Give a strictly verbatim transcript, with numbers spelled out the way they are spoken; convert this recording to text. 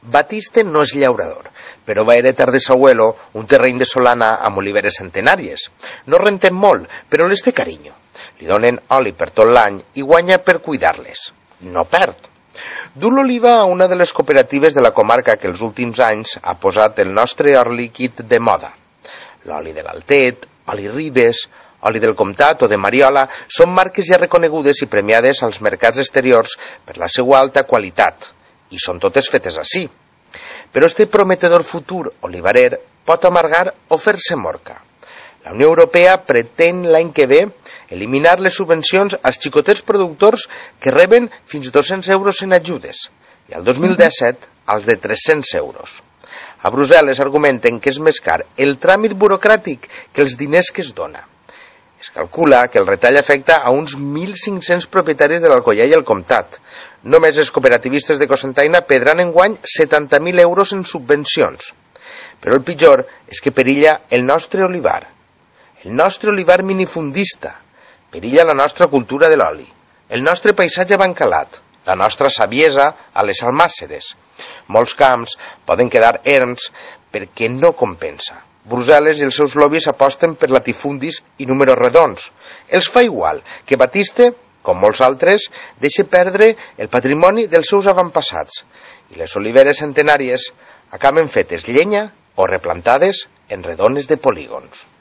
Batiste no és llaurador, però va heretar de s'abuelo un terreny de solana amb oliveres centenàries. No renten molt, però les té carinyo. Li donen oli per tot l'any i guanya per cuidar-les. No perd. Du l'oliva a una de les cooperatives de la comarca que els últims anys ha posat el nostre or líquid de moda. L'oli de l'Altet, oli Ribes, oli del Comtat o de Mariola són marques ja reconegudes i premiades als mercats exteriors per la seva alta qualitat, i són totes fetes així. Però este prometedor futur olivarer pot amargar o fer-se morca. La Unió Europea pretén l'any que ve eliminar les subvencions als xicotets productors que reben fins a dos-cents euros en ajudes i el dos mil disset als de tres-cents euros. A Brussel·les argumenten que és més car el tràmit burocràtic que els diners que es dona. Es calcula que el retall afecta a uns mil cinc-cents propietaris de l'Alcoià i el Comtat. Només els cooperativistes de Cocentaina perdran enguany setanta mil euros en subvencions. Però el pitjor és que perilla el nostre olivar. El nostre olivar minifundista. Perilla la nostra cultura de l'oli. El nostre paisatge bancalat. La nostra saviesa a les almàsseres. Molts camps poden quedar erms perquè no compensa. Brussel·les i els seus lobbies aposten per latifundis i números redons. Els fa igual que Batiste, com molts altres, deixa perdre el patrimoni dels seus avantpassats i les oliveres centenàries acaben fetes llenya o replantades en redones de polígons.